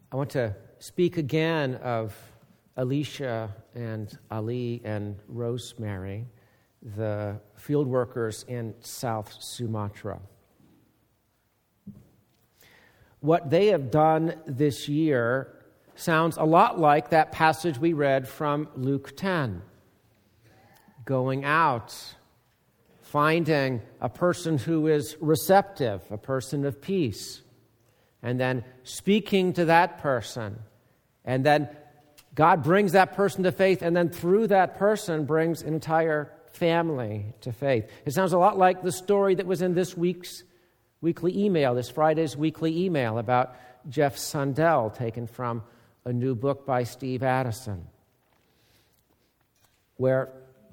I want to speak again of Alicia and Ali and Rosemary, the field workers in South Sumatra. What they have done this year sounds a lot like that passage we read from Luke 10. Going out, finding a person who is receptive, a person of peace, and then speaking to that person, and then God brings that person to faith, and then through that person brings an entire family to faith. It sounds a lot like the story that was in this week's weekly email, this Friday's weekly email about Jeff Sundell, taken from a new book by Steve Addison, where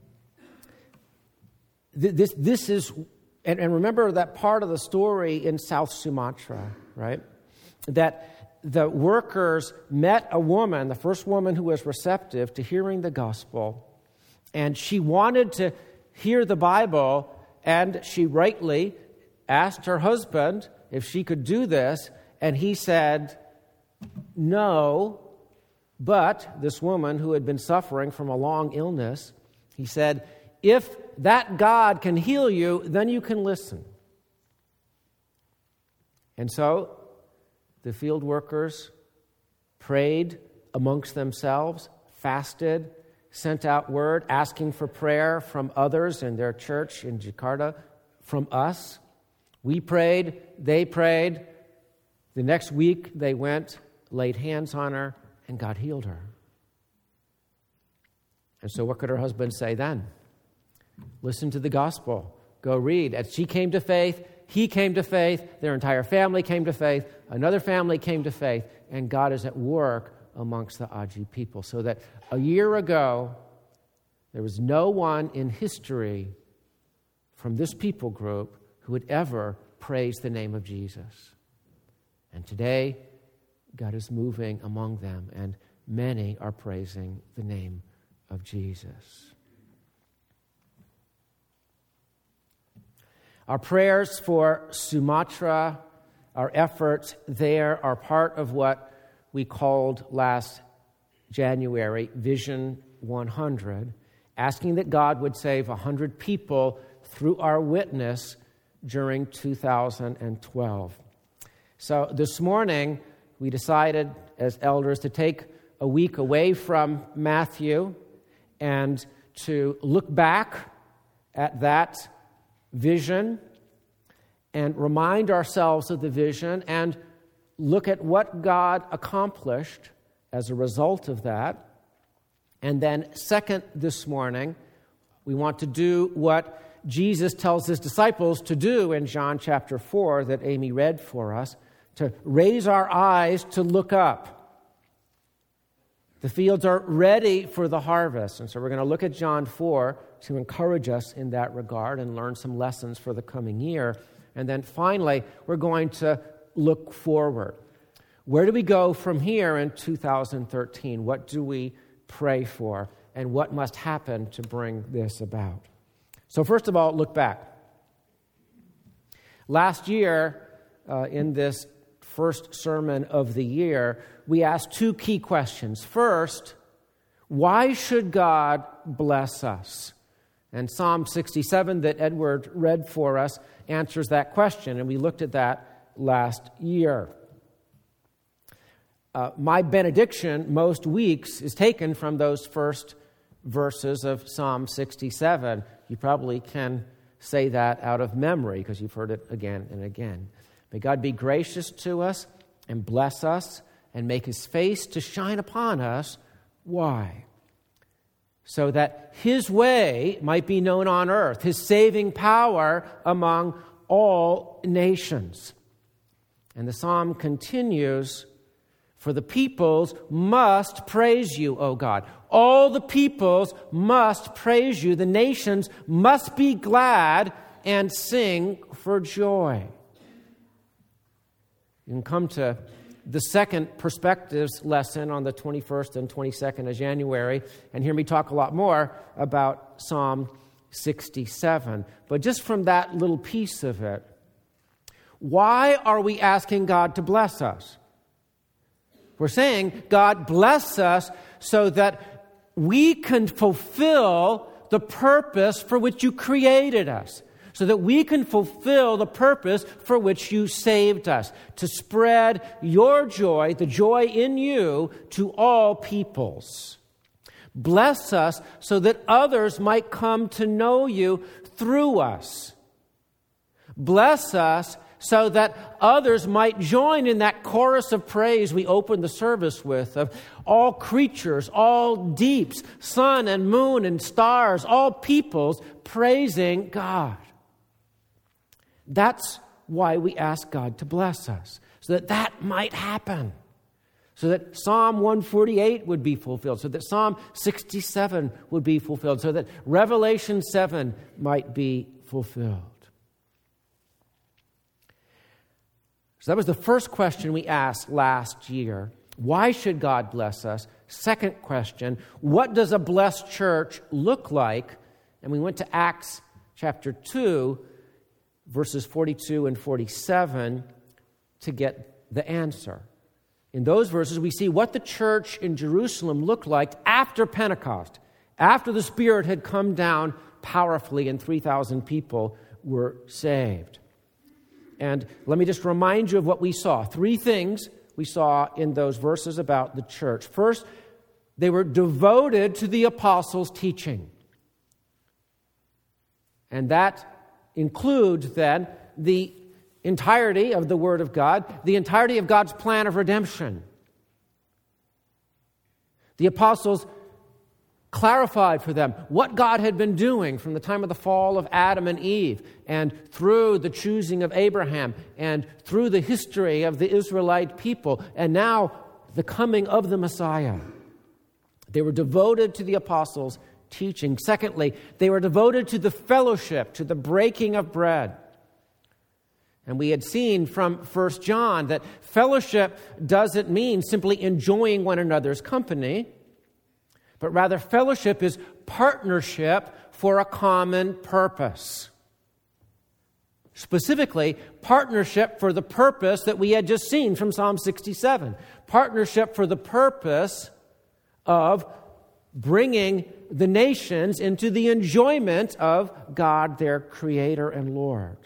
this is, and remember that part of the story in South Sumatra, right? That the workers met a woman, the first woman who was receptive to hearing the gospel, and she wanted to hear the Bible, and she rightly asked her husband if she could do this, and he said no. But this woman who had been suffering from a long illness, he said, if that God can heal you, then you can listen. And so the field workers prayed amongst themselves, fasted, sent out word asking for prayer from others in their church in Jakarta, from us. We prayed, they prayed. The next week they went, laid hands on her, and God healed her. And so what could her husband say then? Listen to the gospel. Go read. As she came to faith, he came to faith, their entire family came to faith, another family came to faith, and God is at work amongst the Aji people. So that a year ago, there was no one in history from this people group who would ever praise the name of Jesus. And today, God is moving among them, and many are praising the name of Jesus. Our prayers for Sumatra, our efforts there are part of what we called last January Vision 100, asking that God would save 100 people through our witness during 2012. So this morning, we decided as elders to take a week away from Matthew and to look back at that vision and remind ourselves of the vision and look at what God accomplished as a result of that. And then second, this morning, we want to do what Jesus tells his disciples to do in John chapter 4 that Amy read for us, to raise our eyes to look up. The fields are ready for the harvest. And so we're going to look at John 4 to encourage us in that regard and learn some lessons for the coming year. And then finally, we're going to look forward. Where do we go from here in 2013? What do we pray for? And what must happen to bring this about? So first of all, look back. Last year, in this first sermon of the year, we asked two key questions. First, why should God bless us? And Psalm 67 that Edward read for us answers that question, and we looked at that last year. My benediction most weeks is taken from those first verses of Psalm 67. You probably can say that out of memory because you've heard it again and again. May God be gracious to us and bless us and make his face to shine upon us. Why? So that his way might be known on earth, his saving power among all nations. And the psalm continues, for the peoples must praise you, O God. All the peoples must praise you. The nations must be glad and sing for joy. You can come to the second perspectives lesson on the 21st and 22nd of January and hear me talk a lot more about Psalm 67. But just from that little piece of it, why are we asking God to bless us? We're saying, God, bless us so that we can fulfill the purpose for which you created us, so that we can fulfill the purpose for which you saved us, to spread your joy, the joy in you, to all peoples. Bless us so that others might come to know you through us. Bless us so that others might join in that chorus of praise we opened the service with, of all creatures, all deeps, sun and moon and stars, all peoples praising God. That's why we ask God to bless us, so that that might happen, so that Psalm 148 would be fulfilled, so that Psalm 67 would be fulfilled, so that Revelation 7 might be fulfilled. So that was the first question we asked last year. Why should God bless us? Second question, what does a blessed church look like? And we went to Acts chapter 2, verses 42 and 47 to get the answer. In those verses, we see what the church in Jerusalem looked like after Pentecost, after the Spirit had come down powerfully and 3,000 people were saved. And let me just remind you of what we saw. 3 things we saw in those verses about the church. First, they were devoted to the apostles' teaching. And that includes then the entirety of the Word of God, the entirety of God's plan of redemption. The apostles clarified for them what God had been doing from the time of the fall of Adam and Eve, and through the choosing of Abraham, and through the history of the Israelite people, and now the coming of the Messiah. They were devoted to the apostles' teaching. Secondly, they were devoted to the fellowship, to the breaking of bread. And we had seen from 1 John that fellowship doesn't mean simply enjoying one another's company, but rather fellowship is partnership for a common purpose. Specifically, partnership for the purpose that we had just seen from Psalm 67. Partnership for the purpose of bringing the nations into the enjoyment of God, their Creator and Lord.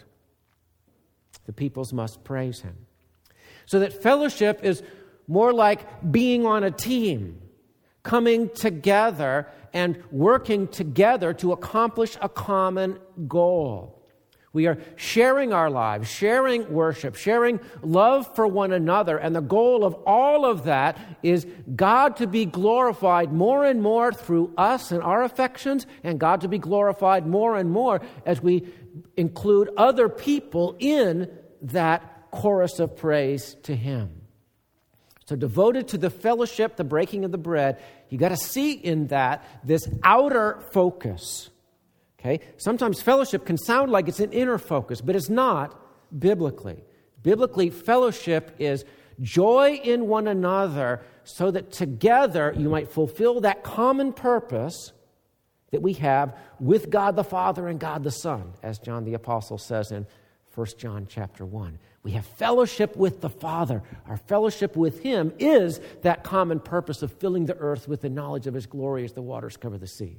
The peoples must praise Him. So that fellowship is more like being on a team, coming together and working together to accomplish a common goal. We are sharing our lives, sharing worship, sharing love for one another, and the goal of all of that is God to be glorified more and more through us and our affections, and God to be glorified more and more as we include other people in that chorus of praise to Him. So devoted to the fellowship, the breaking of the bread, you got to see in that this outer focus. Okay? Sometimes fellowship can sound like it's an inner focus, but it's not biblically. Biblically, fellowship is joy in one another so that together you might fulfill that common purpose that we have with God the Father and God the Son, as John the Apostle says in 1 John chapter 1. We have fellowship with the Father. Our fellowship with Him is that common purpose of filling the earth with the knowledge of His glory as the waters cover the sea.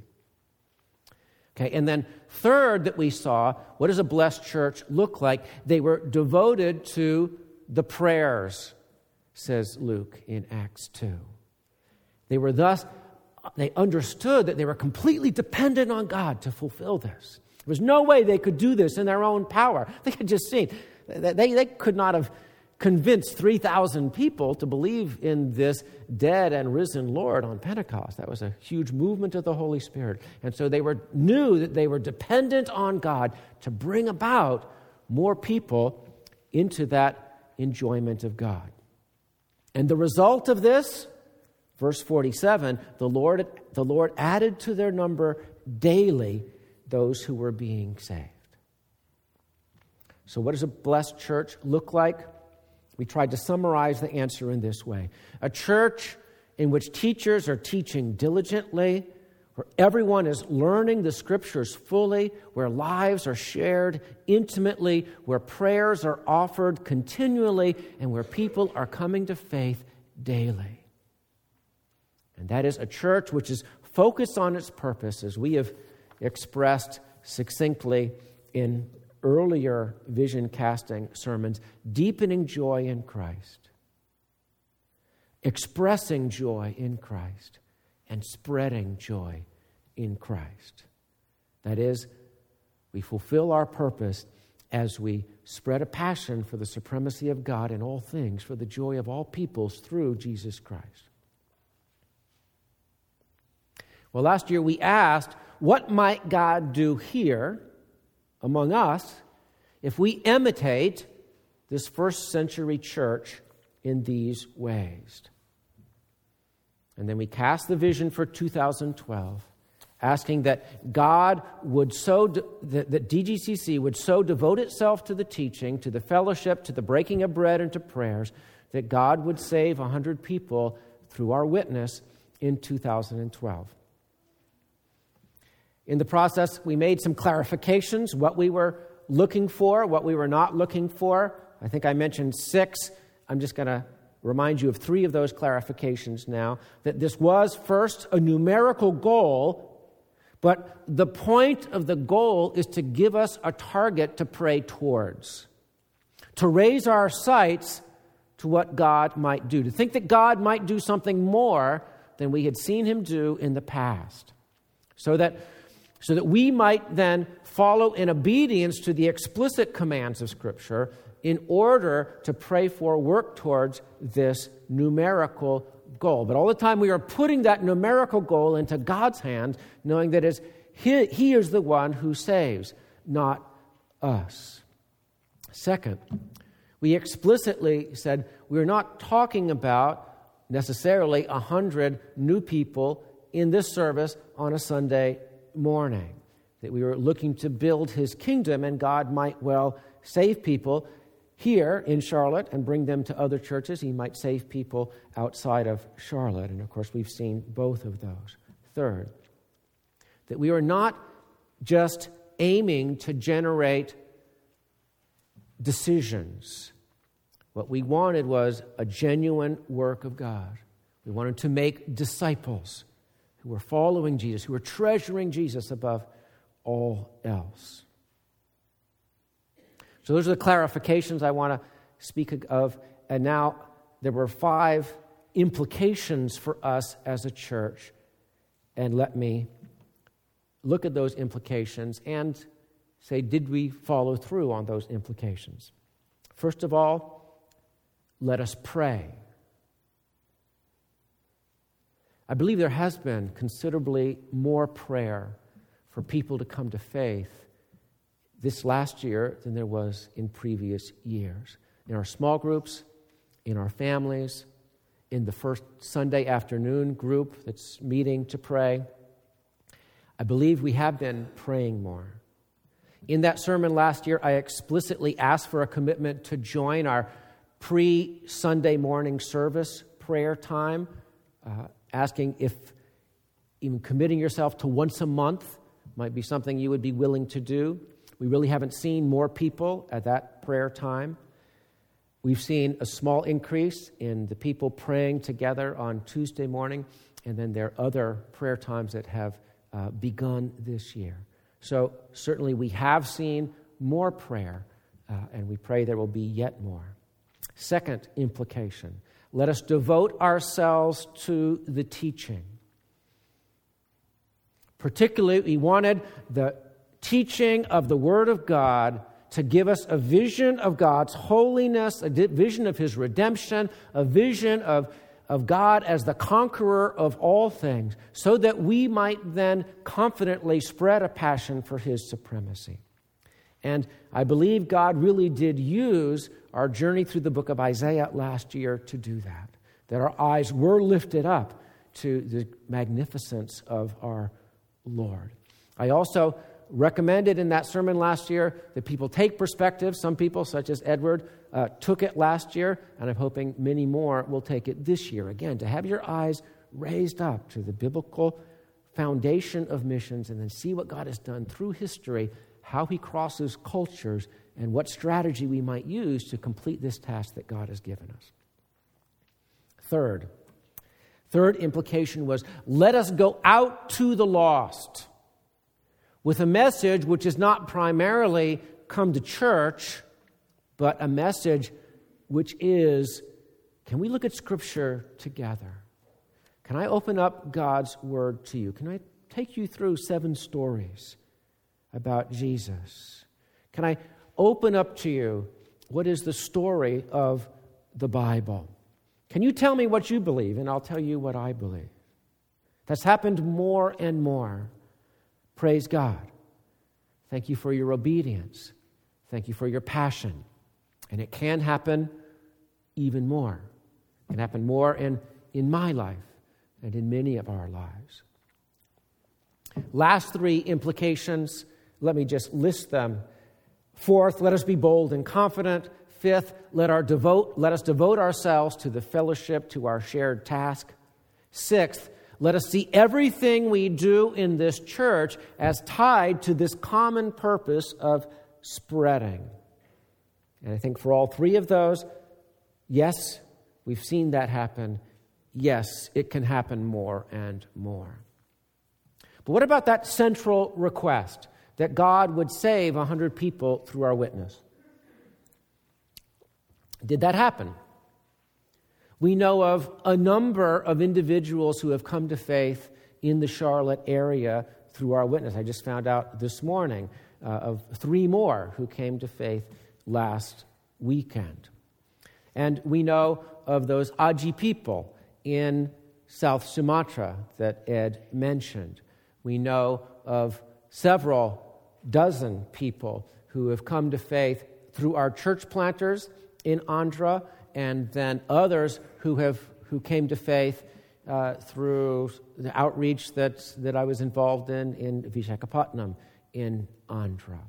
Okay, and then third that we saw, what does a blessed church look like? They were devoted to the prayers, says Luke in Acts 2. They understood that they were completely dependent on God to fulfill this. There was no way they could do this in their own power. They had just seen, they could not have convinced 3,000 people to believe in this dead and risen Lord on Pentecost. That was a huge movement of the Holy Spirit. And so they knew that they were dependent on God to bring about more people into that enjoyment of God. And the result of this, verse 47, the Lord added to their number daily those who were being saved. So what does a blessed church look like? We tried to summarize the answer in this way. A church in which teachers are teaching diligently, where everyone is learning the Scriptures fully, where lives are shared intimately, where prayers are offered continually, and where people are coming to faith daily. And that is a church which is focused on its purpose, as we have expressed succinctly in earlier vision casting sermons, deepening joy in Christ, expressing joy in Christ, and spreading joy in Christ. That is, we fulfill our purpose as we spread a passion for the supremacy of God in all things, for the joy of all peoples through Jesus Christ. Well, last year we asked, what might God do here among us if we imitate this first century church in these ways? And then we cast the vision for 2012, asking that God would that DGCC would so devote itself to the teaching, to the fellowship, to the breaking of bread, and to prayers, that God would save 100 people through our witness in 2012. In the process, we made some clarifications, what we were looking for, what we were not looking for. I think I mentioned 6. I'm just going to remind you of 3 of those clarifications now. That this was, first, a numerical goal, but the point of the goal is to give us a target to pray towards, to raise our sights to what God might do, to think that God might do something more than we had seen him do in the past, so that we might then follow in obedience to the explicit commands of Scripture in order to pray for, work towards this numerical goal. But all the time we are putting that numerical goal into God's hands, knowing that He is the one who saves, not us. Second, we explicitly said we're not talking about necessarily 100 new people in this service on a Sunday morning, that we were looking to build His kingdom, and God might well save people here in Charlotte and bring them to other churches. He might save people outside of Charlotte, and of course we've seen both of those. Third, that we are not just aiming to generate decisions. What we wanted was a genuine work of God. We wanted to make disciples who were following Jesus, who were treasuring Jesus above all else. So those are the clarifications I want to speak of. And now there were 5 implications for us as a church. And let me look at those implications and say, did we follow through on those implications? First of all, let us pray. I believe there has been considerably more prayer for people to come to faith this last year than there was in previous years. In our small groups, in our families, in the first Sunday afternoon group that's meeting to pray. I believe we have been praying more. In that sermon last year, I explicitly asked for a commitment to join our pre-Sunday morning service prayer time, asking if even committing yourself to once a month might be something you would be willing to do. We really haven't seen more people at that prayer time. We've seen a small increase in the people praying together on Tuesday morning, and then there are other prayer times that have begun this year. So certainly we have seen more prayer, and we pray there will be yet more. Second implication, let us devote ourselves to the teaching. Particularly, we wanted the teaching of the Word of God to give us a vision of God's holiness, a vision of His redemption, a vision of God as the conqueror of all things, so that we might then confidently spread a passion for His supremacy. And I believe God really did use our journey through the book of Isaiah last year to do that our eyes were lifted up to the magnificence of our Lord. I also recommended in that sermon last year that people take perspective. Some people, such as Edward, took it last year, and I'm hoping many more will take it this year. Again, to have your eyes raised up to the biblical foundation of missions and then see what God has done through history, how He crosses cultures, and what strategy we might use to complete this task that God has given us. Third implication was, let us go out to the lost with a message which is not primarily come to church, but a message which is, can we look at Scripture together? Can I open up God's Word to you? Can I take you through 7 stories about Jesus? Can I open up to you what is the story of the Bible? Can you tell me what you believe, and I'll tell you what I believe? That's happened more and more. Praise God. Thank you for your obedience. Thank you for your passion. And it can happen even more. It can happen more in my life and in many of our lives. Last 3 implications, let me just list them. Fourth, let us be bold and confident. Fifth, let us devote ourselves to the fellowship, to our shared task. Sixth, let us see everything we do in this church as tied to this common purpose of spreading. And I think for all 3 of those, yes, we've seen that happen. Yes, it can happen more and more. But what about that central request that God would save 100 people through our witness? Did that happen? We know of a number of individuals who have come to faith in the Charlotte area through our witness. I just found out this morning of 3 more who came to faith last weekend. And we know of those Aji people in South Sumatra that Ed mentioned. We know of several dozen people who have come to faith through our church planters in Andhra, and then others who came to faith through the outreach that I was involved in Visakhapatnam in Andhra.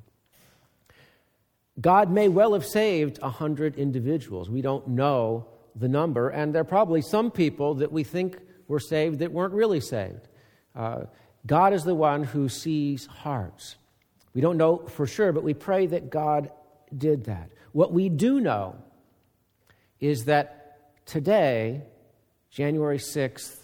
God may well have saved 100 individuals. We don't know the number, and there are probably some people that we think were saved that weren't really saved. God is the one who sees hearts. We don't know for sure, but we pray that God did that. What we do know is that today, January 6th,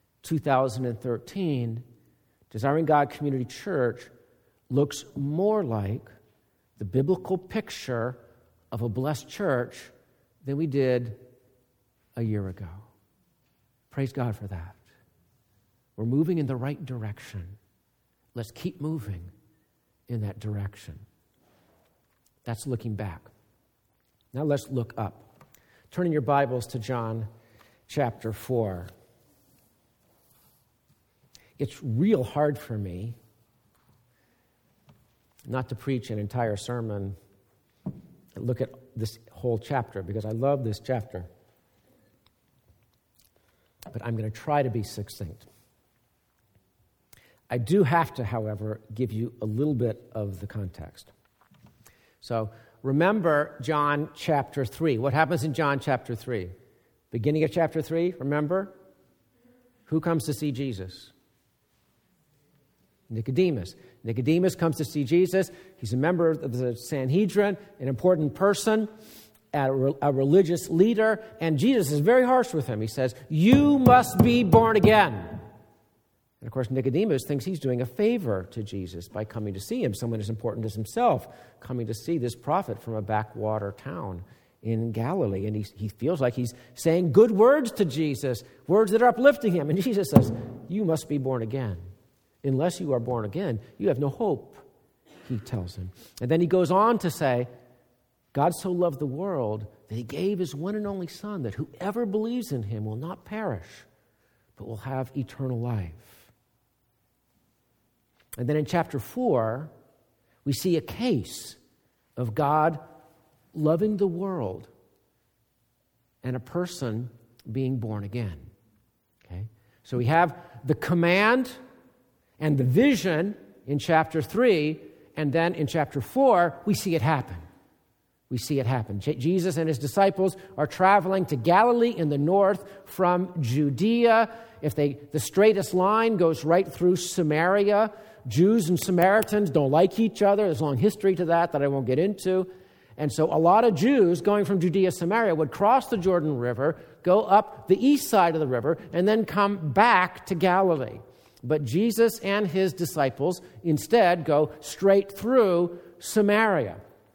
2013, Desiring God Community Church looks more like the biblical picture of a blessed church than we did a year ago. Praise God for that. We're moving in the right direction. Let's keep moving in that direction. That's looking back. Now let's look up. Turn in your Bibles to John chapter 4. It's real hard for me not to preach an entire sermon and look at this whole chapter because I love this chapter. But I'm going to try to be succinct. I do have to, however, give you a little bit of the context. So remember John chapter 3. What happens in John chapter 3? Beginning of chapter 3, remember? Who comes to see Jesus? Nicodemus. Nicodemus comes to see Jesus. He's a member of the Sanhedrin, an important person, a religious leader, and Jesus is very harsh with him. He says, "You must be born again." And of course, Nicodemus thinks he's doing a favor to Jesus by coming to see him, someone as important as himself, coming to see this prophet from a backwater town in Galilee. And he feels like he's saying good words to Jesus, words that are uplifting him. And Jesus says, "You must be born again. Unless you are born again, you have no hope," he tells him. And then he goes on to say, God so loved the world that he gave his one and only Son, that whoever believes in him will not perish, but will have eternal life. And then in chapter 4, we see a case of God loving the world and a person being born again. Okay? So we have the command and the vision in chapter 3, and then in chapter 4, we see it happen. We see it happen. Jesus and his disciples are traveling to Galilee in the north from Judea. The straightest line goes right through Samaria. Jews and Samaritans don't like each other. There's a long history to that I won't get into. And so a lot of Jews going from Judea, Samaria would cross the Jordan River go up the east side of the river, and then come back to Galilee. But Jesus and his disciples instead go straight through Samaria.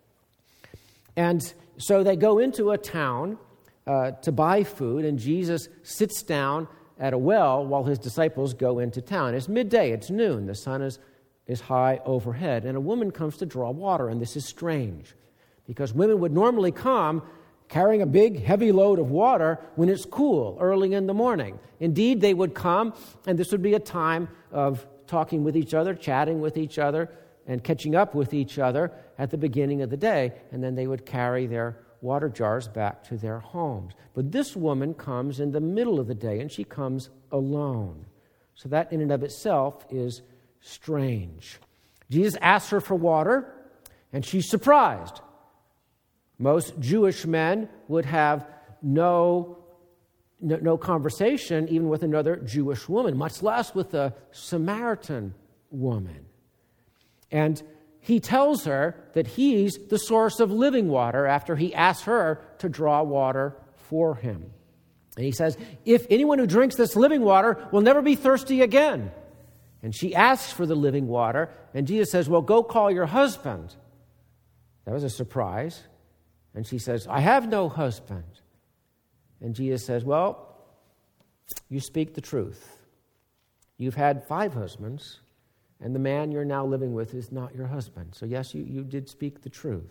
And so they go into a town to buy food, and Jesus sits down at a well while his disciples go into town. It's midday, it's noon, the sun is high overhead, and a woman comes to draw water, and this is strange, because women would normally come carrying a big, heavy load of water when it's cool, early in the morning. Indeed, they would come, and this would be a time of talking with each other, chatting with each other, and catching up with each other at the beginning of the day, and then they would carry their water jars back to their homes. But this woman comes in the middle of the day, and she comes alone. So that in and of itself is strange. Jesus asks her for water, and she's surprised. Most Jewish men would have no conversation even with another Jewish woman, much less with a Samaritan woman. And he tells her that he's the source of living water after he asks her to draw water for him. And he says, if anyone who drinks this living water will never be thirsty again. And she asks for the living water, and Jesus says, well, go call your husband. That was a surprise. And she says, I have no husband. And Jesus says, well, you speak the truth. You've had 5 husbands, and the man you're now living with is not your husband. So yes, you did speak the truth.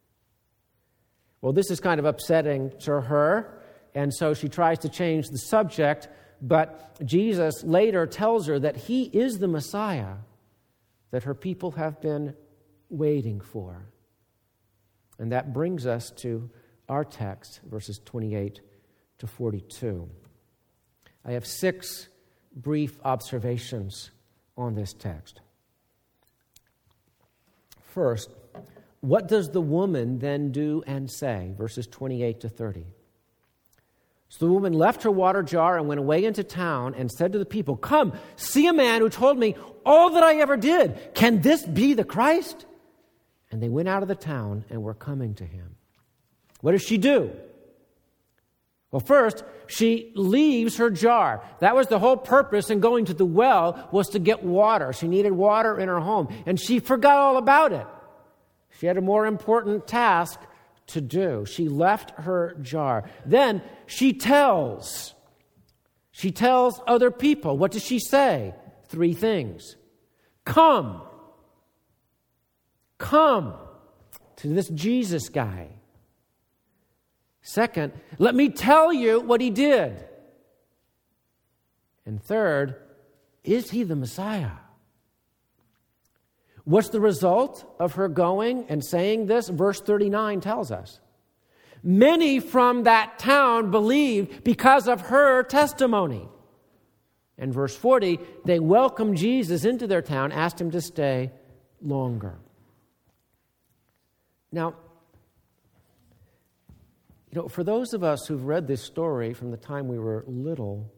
Well, this is kind of upsetting to her, and so she tries to change the subject, but Jesus later tells her that he is the Messiah that her people have been waiting for. And that brings us to our text, verses 28 to 42. I have 6 brief observations on this text. First, what does the woman then do and say? Verses 28 to 30. So the woman left her water jar and went away into town and said to the people, come, see a man who told me all that I ever did. Can this be the Christ? And they went out of the town and were coming to him. What does she do? Well, first, she leaves her jar. That was the whole purpose in going to the well, was to get water. She needed water in her home, and she forgot all about it. She had a more important task to do. She left her jar. Then she tells other people. What does she say? 3 things. Come to this Jesus guy. Second, let me tell you what he did. And third, is he the Messiah? What's the result of her going and saying this? Verse 39 tells us. Many from that town believed because of her testimony. And verse 40, they welcomed Jesus into their town, asked him to stay longer. Now, for those of us who've read this story from the time we were little,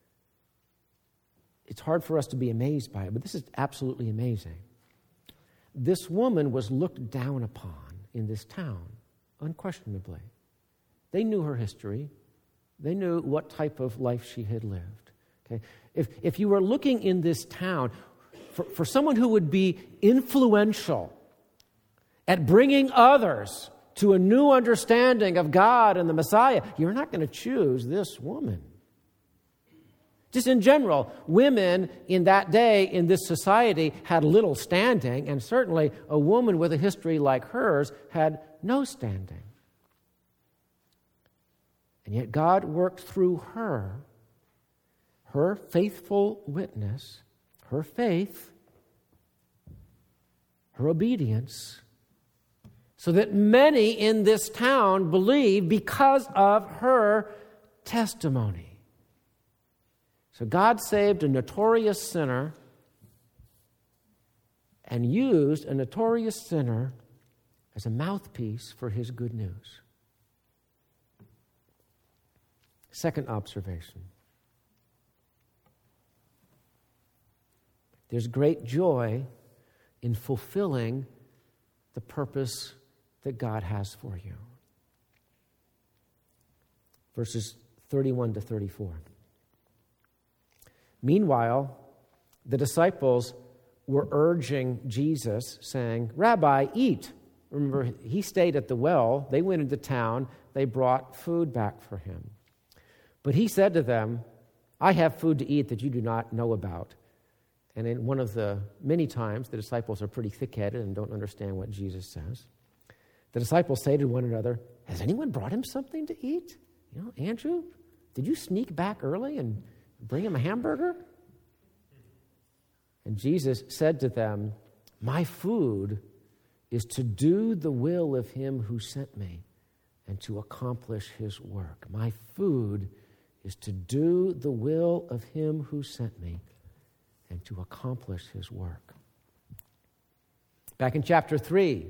it's hard for us to be amazed by it, but this is absolutely amazing. This woman was looked down upon in this town, unquestionably. They knew her history. They knew what type of life she had lived. Okay? If you were looking in this town for someone who would be influential at bringing others to a new understanding of God and the Messiah, you're not going to choose this woman. Just in general, women in that day, in this society, had little standing, and certainly a woman with a history like hers had no standing. And yet God worked through her faithful witness, her faith, her obedience, so that many in this town believed because of her testimony. So God saved a notorious sinner and used a notorious sinner as a mouthpiece for his good news. Second observation. There's great joy in fulfilling the purpose that God has for you. Verses 31 to 34. Meanwhile, the disciples were urging Jesus, saying, "Rabbi, eat." Remember, he stayed at the well. They went into town. They brought food back for him. But he said to them, "I have food to eat that you do not know about." And in one of the many times, the disciples are pretty thick-headed and don't understand what Jesus says. The disciples say to one another, "Has anyone brought him something to eat? Andrew, did you sneak back early and bring him a hamburger?" And Jesus said to them, "My food is to do the will of him who sent me and to accomplish his work." My food is to do the will of him who sent me and to accomplish his work. Back in chapter 3,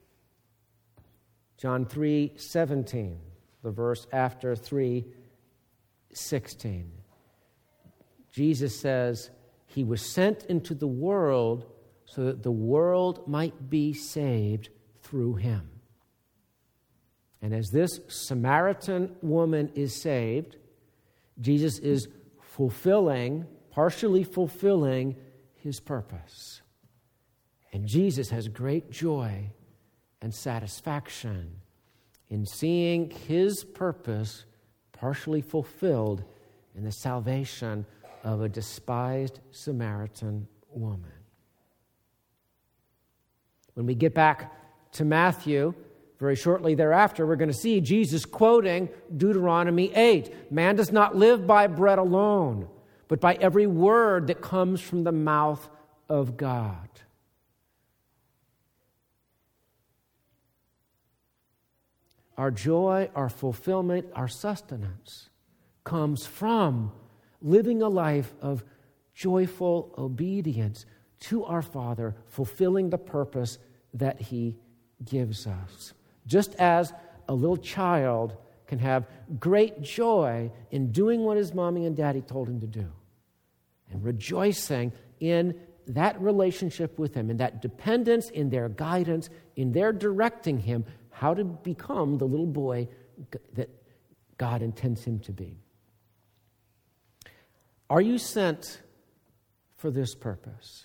John 3:17, the verse after 3:16, Jesus says, "He was sent into the world so that the world might be saved through him." And as this Samaritan woman is saved, Jesus is partially fulfilling his purpose. And Jesus has great joy and satisfaction in seeing his purpose partially fulfilled in the salvation of a despised Samaritan woman. When we get back to Matthew, very shortly thereafter, we're going to see Jesus quoting Deuteronomy 8. "Man does not live by bread alone, but by every word that comes from the mouth of God." Our joy, our fulfillment, our sustenance comes from living a life of joyful obedience to our Father, fulfilling the purpose that he gives us. Just as a little child can have great joy in doing what his mommy and daddy told him to do, and rejoicing in that relationship with him, in that dependence, in their guidance, in their directing him how to become the little boy that God intends him to be. Are you sent for this purpose?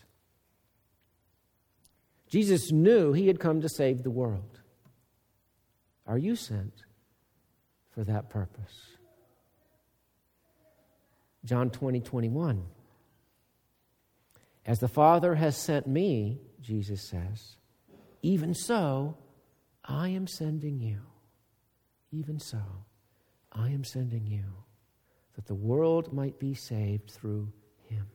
Jesus knew he had come to save the world. Are you sent for that purpose? John 20:21. "As the Father has sent me," Jesus says, "even so I am sending you." Even so I am sending you, that the world might be saved through him.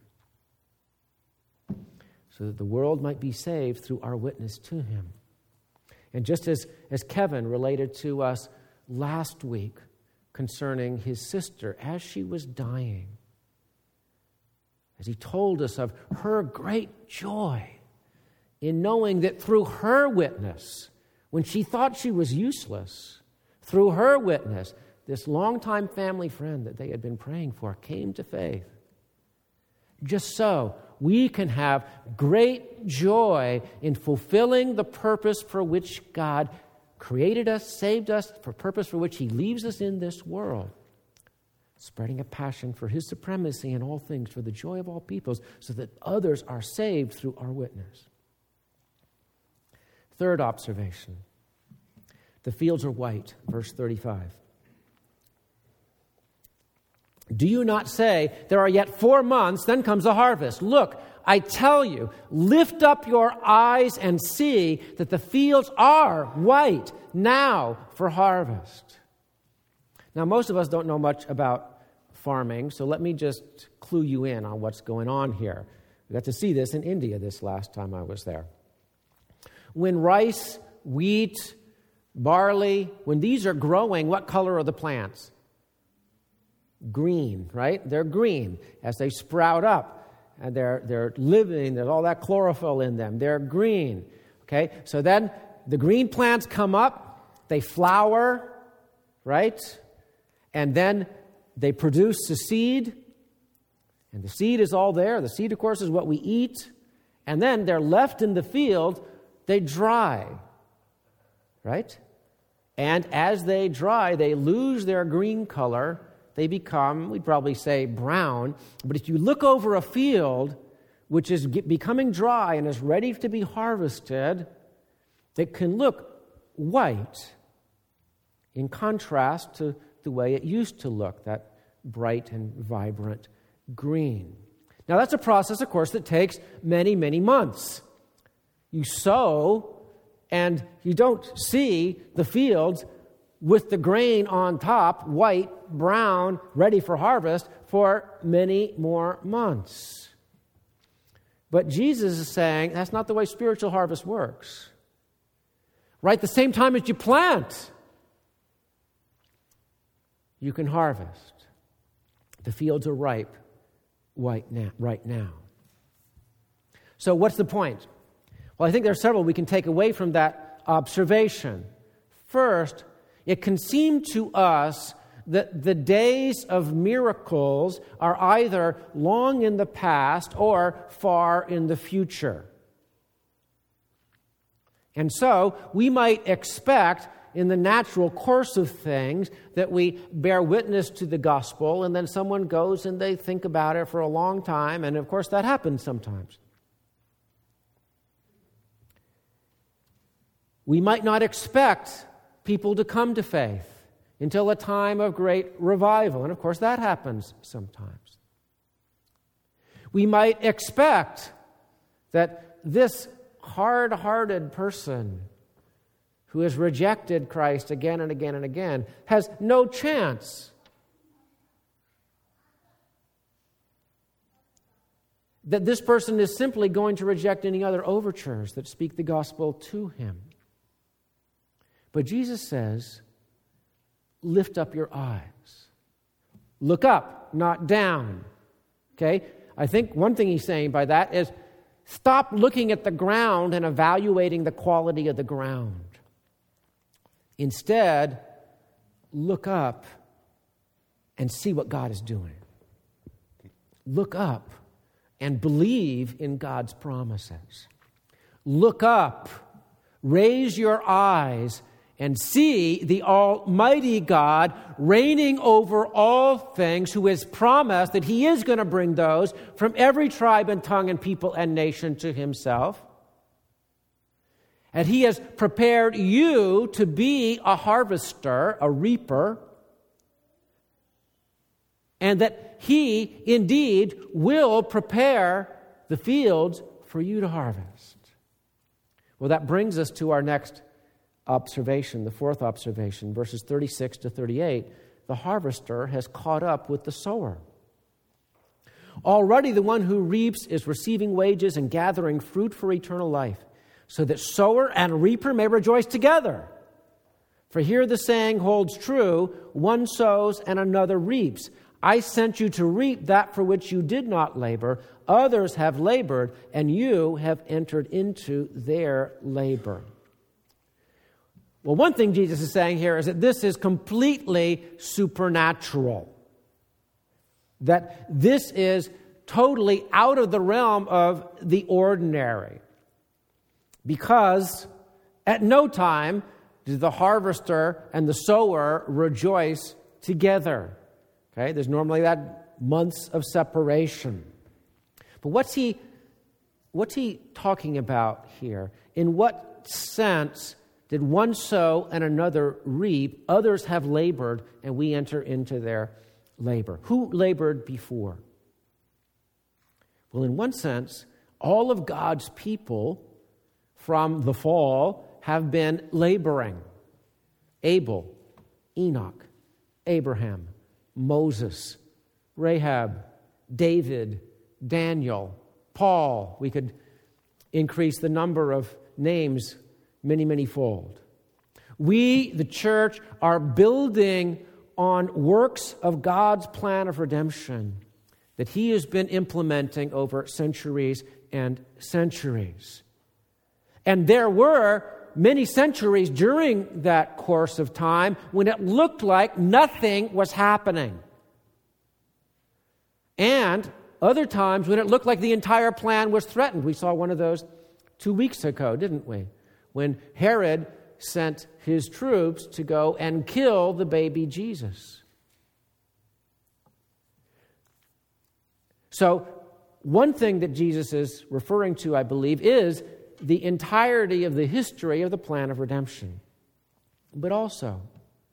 So that the world might be saved through our witness to him. And just as Kevin related to us last week concerning his sister as she was dying, as he told us of her great joy in knowing that through her witness, when she thought she was useless, through her witness, this longtime family friend that they had been praying for came to faith. Just so, we can have great joy in fulfilling the purpose for which God created us, saved us, for purpose for which he leaves us in this world. Spreading a passion for his supremacy in all things, for the joy of all peoples, so that others are saved through our witness. Third observation. The fields are white, verse 35. "Do you not say, 'There are yet 4 months, then comes the harvest'? Look, I tell you, lift up your eyes and see that the fields are white now for harvest." Now, most of us don't know much about farming, so let me just clue you in on what's going on here. We got to see this in India this last time I was there. When rice, wheat, barley, when these are growing, what color are the plants? Green, right? They're green as they sprout up. And they're living, there's all that chlorophyll in them. They're green. Okay? So then the green plants come up, they flower, right? And then they produce the seed. And the seed is all there. The seed, of course, is what we eat. And then they're left in the field, they dry. Right? And as they dry, they lose their green color they become, we'd probably say, brown. But if you look over a field which is becoming dry and is ready to be harvested, it can look white in contrast to the way it used to look, that bright and vibrant green. Now, that's a process, of course, that takes many, many months. You sow, and you don't see the fields with the grain on top, white, brown, ready for harvest, for many more months. But Jesus is saying that's not the way spiritual harvest works. Right? The same time as you plant, you can harvest. The fields are ripe right now. So what's the point? Well, I think there are several we can take away from that observation. First, it can seem to us that the days of miracles are either long in the past or far in the future. And so we might expect in the natural course of things that we bear witness to the gospel, and then someone goes and they think about it for a long time, and of course that happens sometimes. We might not expect people to come to faith until a time of great revival. And of course, that happens sometimes. We might expect that this hard-hearted person who has rejected Christ again and again and again has no chance. That this person is simply going to reject any other overtures that speak the gospel to him. But Jesus says, lift up your eyes. Look up, not down. Okay? I think one thing he's saying by that is stop looking at the ground and evaluating the quality of the ground. Instead, look up and see what God is doing. Look up and believe in God's promises. Look up, raise your eyes, and see the Almighty God reigning over all things, who has promised that He is going to bring those from every tribe and tongue and people and nation to Himself. And He has prepared you to be a harvester, a reaper, and that He indeed will prepare the fields for you to harvest. Well, that brings us to our next observation, the fourth observation, verses 36 to 38. The harvester has caught up with the sower. Already the one who reaps is receiving wages and gathering fruit for eternal life, so that sower and reaper may rejoice together. For here the saying holds true, one sows and another reaps. I sent you to reap that for which you did not labor. Others have labored, and you have entered into their labor. Well, one thing Jesus is saying here is that this is completely supernatural. That this is totally out of the realm of the ordinary. Because at no time do the harvester and the sower rejoice together. Okay, there's normally that months of separation. But what's he talking about here? In what sense did one sow and another reap? Others have labored, and we enter into their labor. Who labored before? Well, in one sense, all of God's people from the fall have been laboring. Abel, Enoch, Abraham, Moses, Rahab, David, Daniel, Paul. We could increase the number of names many, many-fold. We, the church, are building on works of God's plan of redemption that He has been implementing over centuries and centuries. And there were many centuries during that course of time when it looked like nothing was happening. And other times when it looked like the entire plan was threatened. We saw one of those 2 weeks ago, didn't we? When Herod sent his troops to go and kill the baby Jesus. So one thing that Jesus is referring to, I believe, is the entirety of the history of the plan of redemption. But also,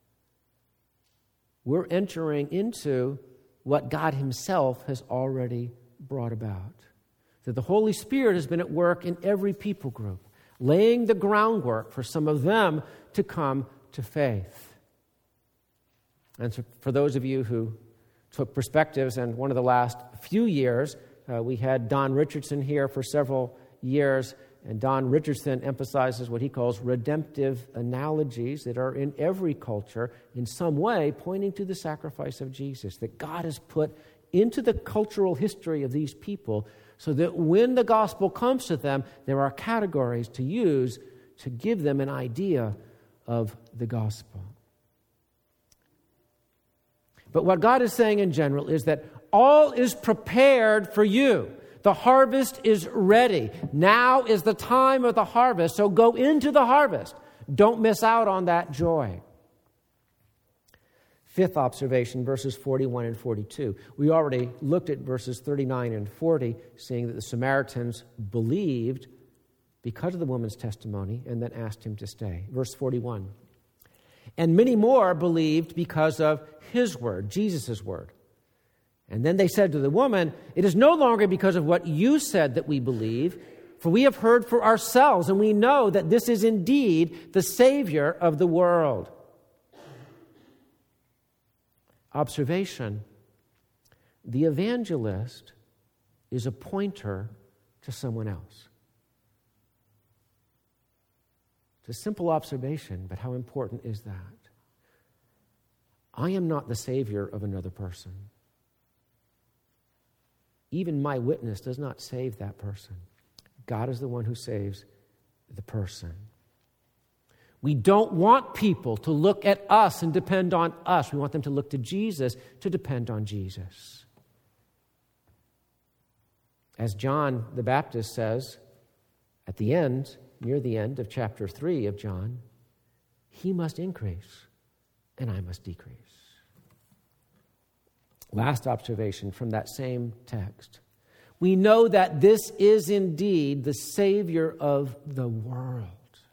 we're entering into what God himself has already brought about. That the Holy Spirit has been at work in every people group, laying the groundwork for some of them to come to faith. And so for those of you who took perspectives, and one of the last few years, we had Don Richardson here for several years, and Don Richardson emphasizes what he calls redemptive analogies that are in every culture in some way pointing to the sacrifice of Jesus, that God has put into the cultural history of these people so that when the gospel comes to them, there are categories to use to give them an idea of the gospel. But what God is saying in general is that all is prepared for you. The harvest is ready. Now is the time of the harvest, so go into the harvest. Don't miss out on that joy. Fifth observation, verses 41 and 42. We already looked at verses 39 and 40, seeing that the Samaritans believed because of the woman's testimony and then asked him to stay. Verse 41. And many more believed because of his word, Jesus' word. And then they said to the woman, "It is no longer because of what you said that we believe, for we have heard for ourselves, and we know that this is indeed the Savior of the world." Observation: the evangelist is a pointer to someone else. It's a simple observation, but how important is that? I am not the Savior of another person. Even my witness does not save that person. God is the one who saves the person. We don't want people to look at us and depend on us. We want them to look to Jesus to depend on Jesus. As John the Baptist says at the end, near the end of chapter 3 of John, he must increase and I must decrease. Last observation from that same text. We know that this is indeed the Savior of the world.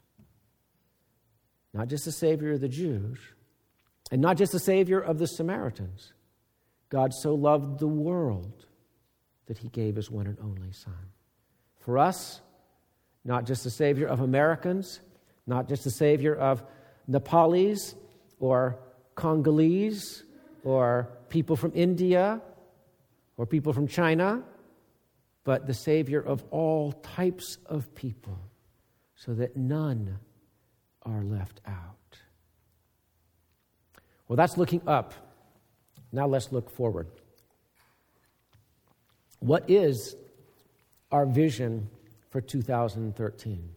Not just the Savior of the Jews, and not just the Savior of the Samaritans. God so loved the world that he gave his one and only Son. For us, not just the Savior of Americans, not just the Savior of Nepalese or Congolese or people from India or people from China, but the Savior of all types of people, so that none are left out. Well, that's looking up. Now let's look forward. What is our vision for 2013?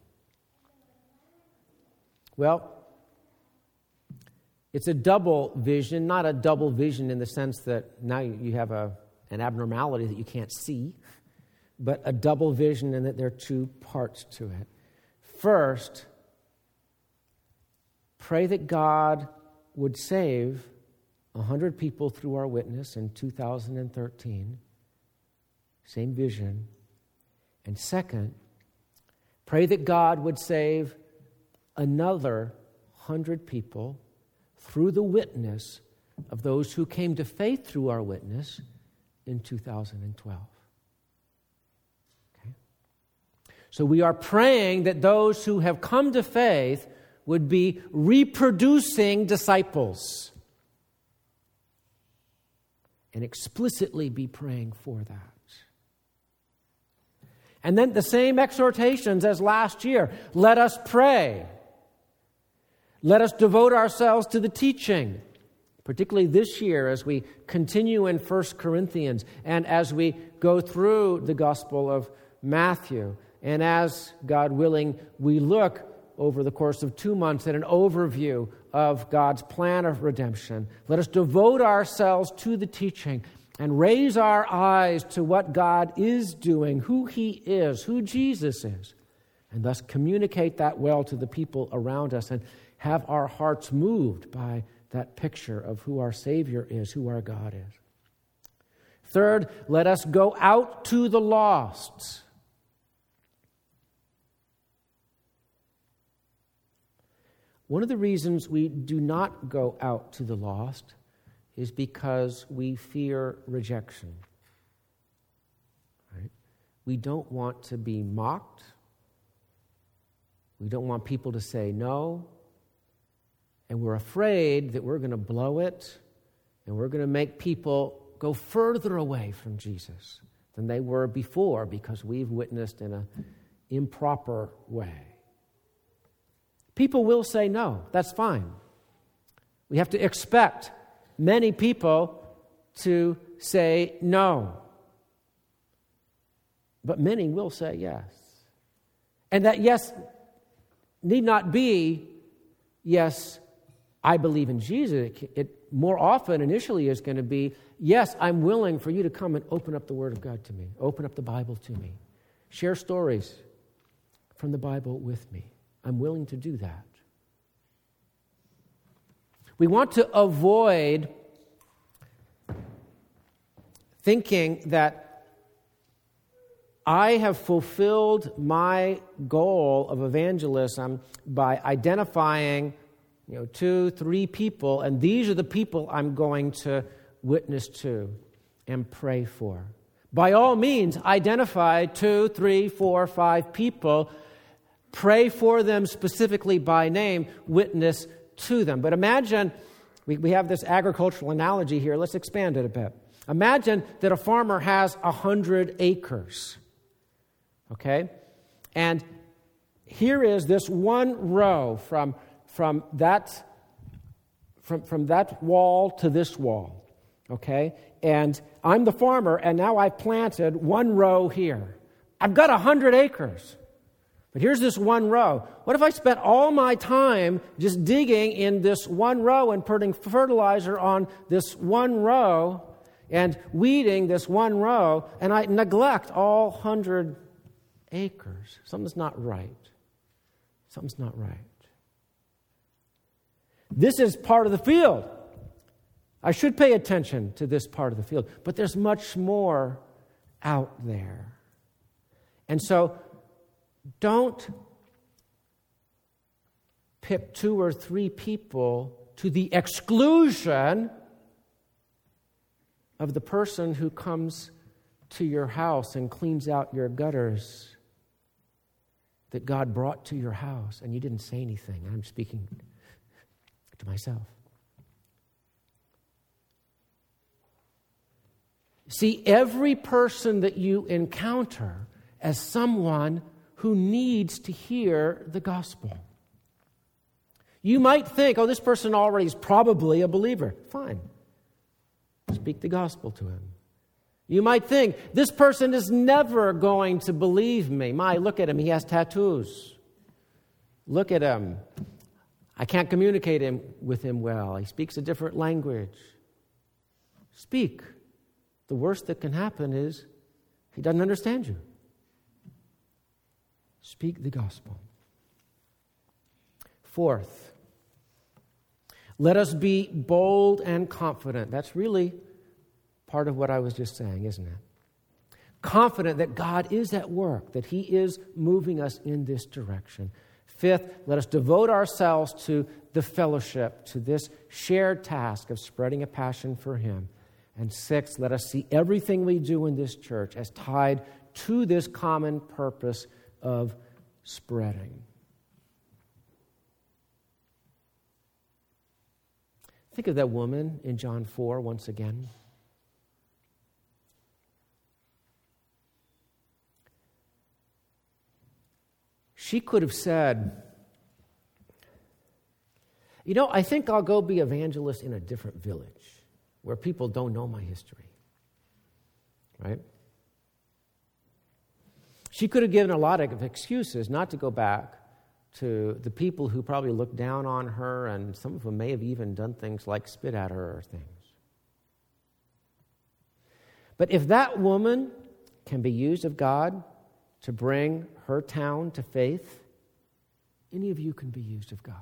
Well, it's a double vision, not a double vision in the sense that now you have an abnormality that you can't see, but a double vision in that there are two parts to it. First, pray that God would save 100 people through our witness in 2013. Same vision. And second, pray that God would save another 100 people through the witness of those who came to faith through our witness in 2012. Okay? So we are praying that those who have come to faith would be reproducing disciples, and explicitly be praying for that. And then the same exhortations as last year. Let us pray. Let us devote ourselves to the teaching, particularly this year as we continue in 1 Corinthians and as we go through the Gospel of Matthew. And as, God willing, we look over the course of 2 months at an overview of God's plan of redemption. Let us devote ourselves to the teaching and raise our eyes to what God is doing, who he is, who Jesus is, and thus communicate that well to the people around us and have our hearts moved by that picture of who our Savior is, who our God is. Third, let us go out to the lost. One of the reasons we do not go out to the lost is because we fear rejection. Right? We don't want to be mocked. We don't want people to say no. And we're afraid that we're going to blow it and we're going to make people go further away from Jesus than they were before because we've witnessed in an improper way. People will say no. That's fine. We have to expect many people to say no. But many will say yes. And that yes need not be, yes, I believe in Jesus. It more often initially is going to be, yes, I'm willing for you to come and open up the Word of God to me. Open up the Bible to me. Share stories from the Bible with me. I'm willing to do that. We want to avoid thinking that I have fulfilled my goal of evangelism by identifying 2, 3 people, and these are the people I'm going to witness to and pray for. By all means, identify 2, 3, 4, 5 people. Pray for them specifically by name, witness to them. But imagine, we have this agricultural analogy here. Let's expand it a bit. Imagine that a farmer has 100 acres. Okay? And here is this one row from that wall to this wall. Okay? And I'm the farmer, and now I've planted one row here. I've got 100 acres. But here's this one row. What if I spent all my time just digging in this one row and putting fertilizer on this one row and weeding this one row, and I neglect all 100 acres? Something's not right. Something's not right. This is part of the field. I should pay attention to this part of the field, but there's much more out there. And so, don't pick 2 or 3 people to the exclusion of the person who comes to your house and cleans out your gutters that God brought to your house and you didn't say anything. I'm speaking to myself. See every person that you encounter as someone who needs to hear the gospel. You might think, this person already is probably a believer. Fine. Speak the gospel to him. You might think, this person is never going to believe me. Look at him. He has tattoos. Look at him. I can't communicate with him well. He speaks a different language. Speak. The worst that can happen is he doesn't understand you. Speak the gospel. Fourth, let us be bold and confident. That's really part of what I was just saying, isn't it? Confident that God is at work, that He is moving us in this direction. Fifth, let us devote ourselves to the fellowship, to this shared task of spreading a passion for Him. And sixth, let us see everything we do in this church as tied to this common purpose of spreading. Think of that woman in John 4 once again. She could have said, I think I'll go be evangelist in a different village where people don't know my history. Right? She could have given a lot of excuses not to go back to the people who probably looked down on her, and some of them may have even done things like spit at her or things. But if that woman can be used of God to bring her town to faith, any of you can be used of God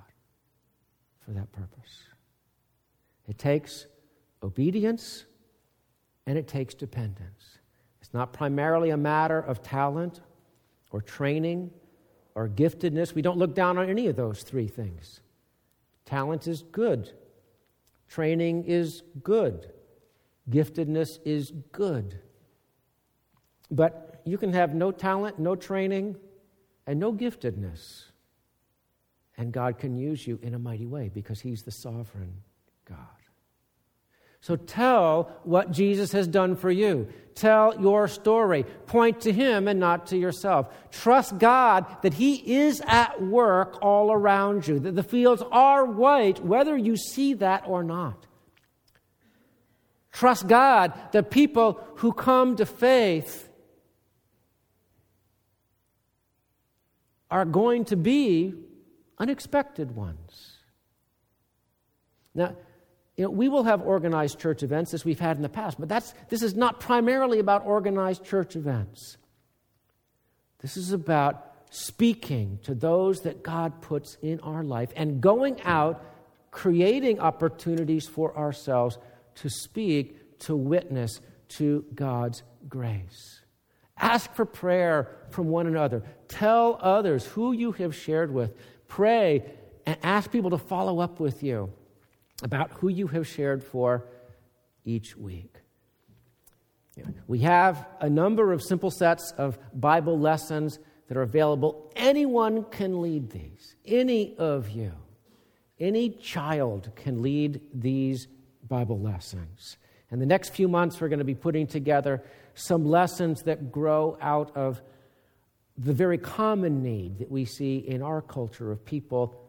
for that purpose. It takes obedience and it takes dependence. It's not primarily a matter of talent or training or giftedness. We don't look down on any of those three things. Talent is good. Training is good. Giftedness is good. But you can have no talent, no training, and no giftedness. And God can use you in a mighty way because He's the sovereign God. So tell what Jesus has done for you. Tell your story. Point to Him and not to yourself. Trust God that He is at work all around you, that the fields are white, whether you see that or not. Trust God that people who come to faith are going to be unexpected ones. Now, we will have organized church events as we've had in the past, but this is not primarily about organized church events. This is about speaking to those that God puts in our life and going out, creating opportunities for ourselves to speak, to witness to God's grace. Ask for prayer from one another. Tell others who you have shared with. Pray and ask people to follow up with you about who you have shared for each week. We have a number of simple sets of Bible lessons that are available. Anyone can lead these. Any of you. Any child can lead these Bible lessons. And the next few months, we're going to be putting together some lessons that grow out of the very common need that we see in our culture of people,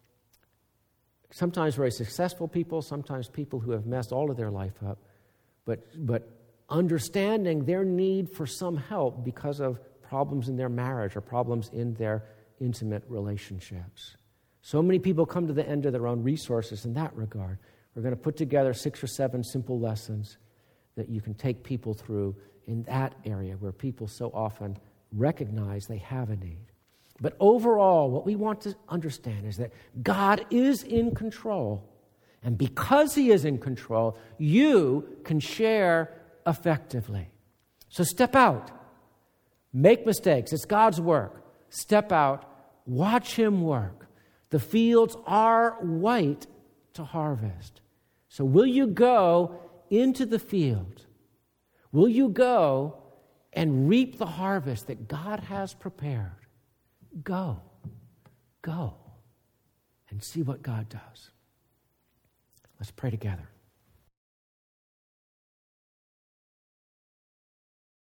sometimes very successful people, sometimes people who have messed all of their life up, but understanding their need for some help because of problems in their marriage or problems in their intimate relationships. So many people come to the end of their own resources in that regard. We're going to put together 6 or 7 simple lessons that you can take people through in that area where people so often recognize they have a need. But overall, what we want to understand is that God is in control. And because He is in control, you can share effectively. So step out. Make mistakes. It's God's work. Step out. Watch Him work. The fields are white to harvest. So will you go into the field? Will you go and reap the harvest that God has prepared? Go and see what God does. Let's pray together.